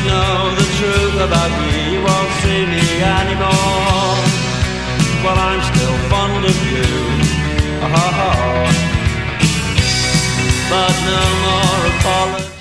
know the truth about me, you won't see me anymore. Well, I'm still fond of you, oh, but no more apologies.